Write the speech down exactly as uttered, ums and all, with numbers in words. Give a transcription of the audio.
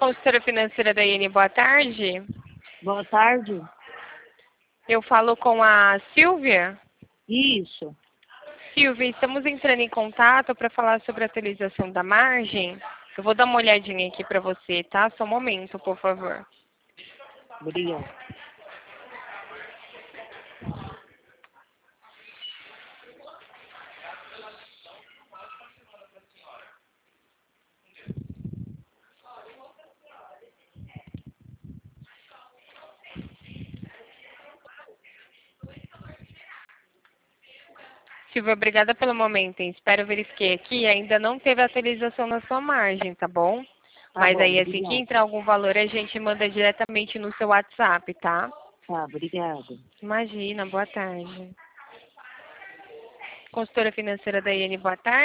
Consultora financeira da I N, boa tarde. Boa tarde. Eu falo com a Silvia. Isso. Silvia, estamos entrando em contato para falar sobre a atualização da margem. Eu vou dar uma olhadinha aqui para você, tá? Só um momento, por favor. Obrigada. Silvia, obrigada pelo momento, hein? Espero verifiquei aqui. Ainda não teve atualização na sua margem, tá bom? Tá Mas bom, aí, assim que obrigada. entrar algum valor, a gente manda diretamente no seu WhatsApp, tá? Tá, obrigada. Imagina, boa tarde. Consultora financeira da I N, boa tarde.